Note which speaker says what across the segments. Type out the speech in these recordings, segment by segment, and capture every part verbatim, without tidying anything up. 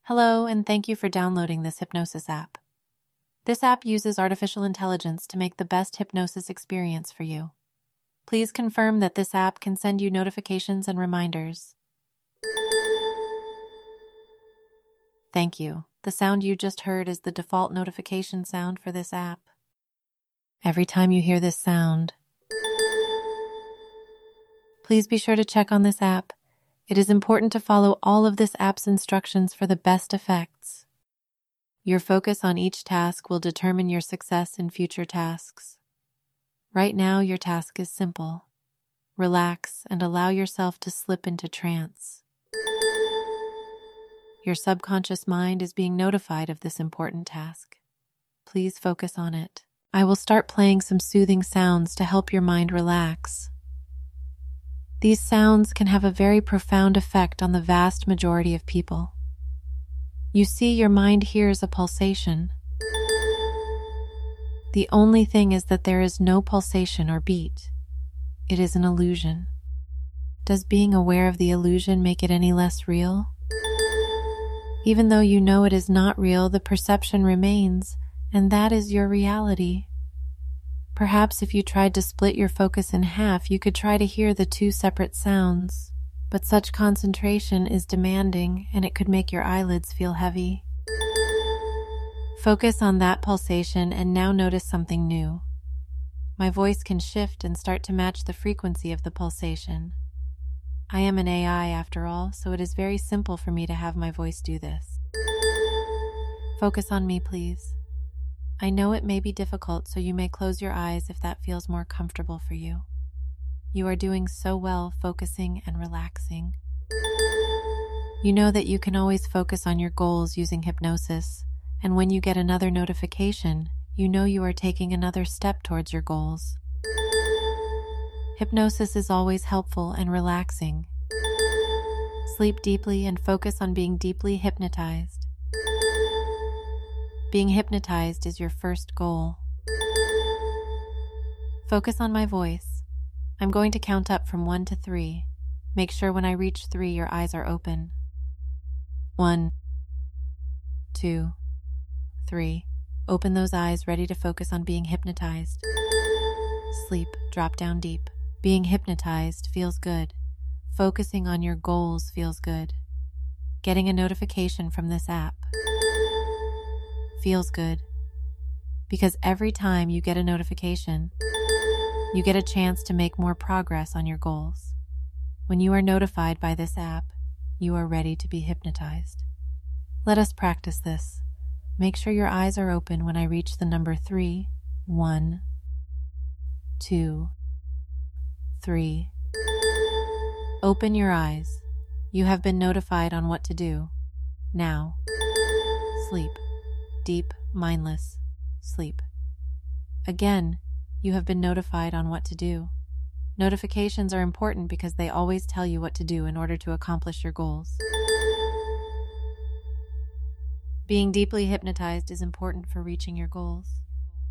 Speaker 1: Hello, and thank you for downloading this hypnosis app. This app uses artificial intelligence to make the best hypnosis experience for you. Please confirm that this app can send you notifications and reminders. Thank you. The sound you just heard is the default notification sound for this app. Every time you hear this sound, please be sure to check on this app. It is important to follow all of this app's instructions for the best effects. Your focus on each task will determine your success in future tasks. Right now, your task is simple. Relax and allow yourself to slip into trance. Your subconscious mind is being notified of this important task. Please focus on it. I will start playing some soothing sounds to help your mind relax. These sounds can have a very profound effect on the vast majority of people. You see, your mind hears a pulsation. The only thing is that there is no pulsation or beat. It is an illusion. Does being aware of the illusion make it any less real? Even though you know it is not real, the perception remains, and that is your reality. Perhaps if you tried to split your focus in half, you could try to hear the two separate sounds, but such concentration is demanding and it could make your eyelids feel heavy. Focus on that pulsation and now notice something new. My voice can shift and start to match the frequency of the pulsation. I am an A I after all, so it is very simple for me to have my voice do this. Focus on me, please. I know it may be difficult, so you may close your eyes if that feels more comfortable for you. You are doing so well focusing and relaxing. You know that you can always focus on your goals using hypnosis, and when you get another notification, you know you are taking another step towards your goals. Hypnosis is always helpful and relaxing. Sleep deeply and focus on being deeply hypnotized. Being hypnotized is your first goal. Focus on my voice. I'm going to count up from one to three. Make sure when I reach three, your eyes are open. One, two, three. Open those eyes, ready to focus on being hypnotized. Sleep, drop down deep. Being hypnotized feels good. Focusing on your goals feels good. Getting a notification from this app feels good, because every time you get a notification, you get a chance to make more progress on your goals. When you are notified by this app, you are ready to be hypnotized. Let us practice this. Make sure your eyes are open when I reach the number three. One, two, three. Open your eyes. You have been notified on what to do. Now, sleep. Deep, mindless sleep. Again, you have been notified on what to do. Notifications are important because they always tell you what to do in order to accomplish your goals. Being deeply hypnotized is important for reaching your goals.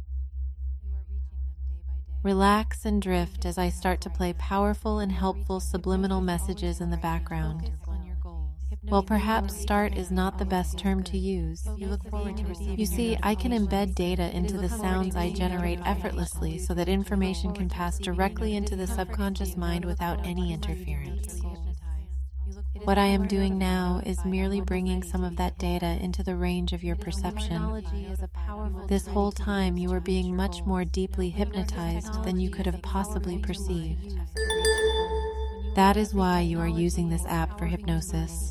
Speaker 1: Relax and drift as I start to play powerful and helpful subliminal messages in the background. While perhaps start is not the best term to use, you see, I can embed data into the sounds I generate effortlessly so that information can pass directly into the subconscious mind without any interference. What I am doing now is merely bringing some of that data into the range of your perception. This whole time you are being much more deeply hypnotized than you could have possibly perceived. That is why you are using this app for hypnosis.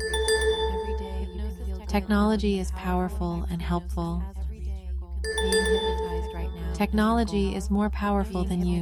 Speaker 1: Technology is powerful and helpful. Technology is more powerful than you.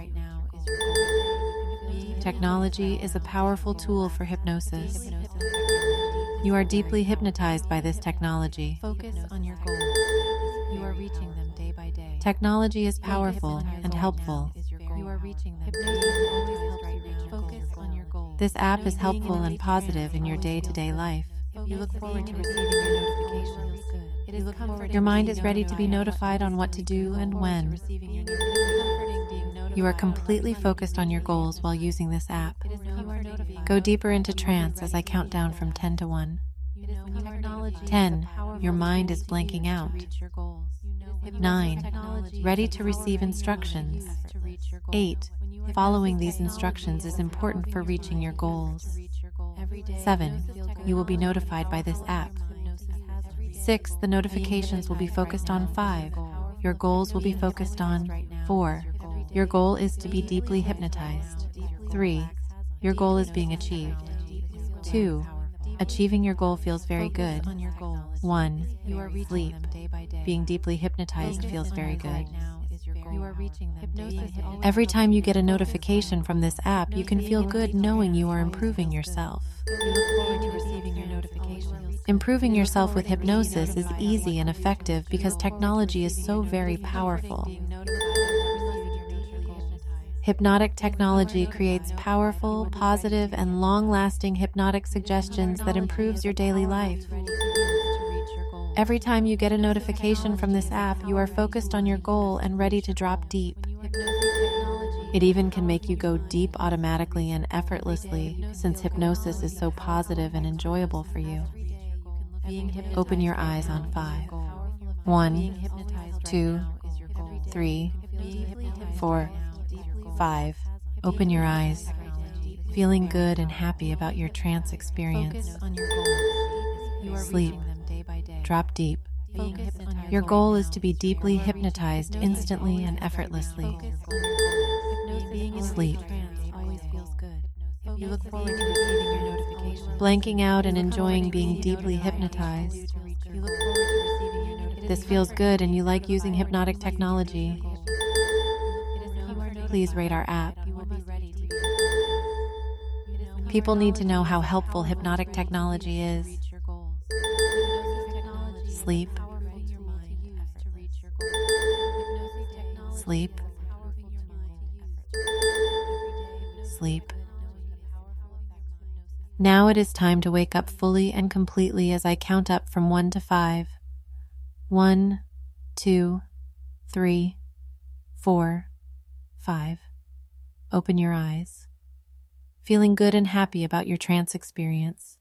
Speaker 1: Technology is a powerful tool for hypnosis. You are deeply hypnotized by this technology. Focus on your goals. You are reaching them day by day. Technology is powerful and helpful. You are reaching them. Focus on your goals. This app is helpful and positive in your day-to-day life. You look forward to receiving your notifications. It is comforting. Your mind is ready to be notified on what to do and when. You are completely focused on your goals while using this app. Go deeper into trance as I count down from ten to one. ten. Your mind is blanking out. nine. Ready to receive instructions. eight. Following these instructions is important for reaching your goals. seven. You will be notified by this app. six. The notifications will be focused on five. Your goals will be focused on four. Your goal is to be deeply hypnotized. three. Your goal is being achieved. two. Achieving your goal feels very good. one. Sleep. Being deeply hypnotized feels very good. Every time you get a notification from this app, you can feel good knowing you are improving yourself. Improving yourself with hypnosis is easy and effective because technology is so very powerful. Hypnotic technology creates powerful, positive, and long-lasting hypnotic suggestions that improves your daily life. Every time you get a notification from this app, you are focused on your goal and ready to drop deep. It even can make you go deep automatically and effortlessly, since hypnosis is so positive and enjoyable for you. Open your eyes on five. One, two, three, four, five. Open your eyes, feeling good and happy about your trance experience. Sleep. Drop deep. Your goal is to be deeply hypnotized instantly and effortlessly. Sleep. You look forward to receiving your notification. Blanking out and enjoying being deeply hypnotized. This feels good and you like using hypnotic technology. Please rate our app. People need to know how helpful hypnotic technology is. Sleep. Sleep. Sleep. Now it is time to wake up fully and completely as I count up from one to five. One, two, three, four, five. Open your eyes, feeling good and happy about your trance experience.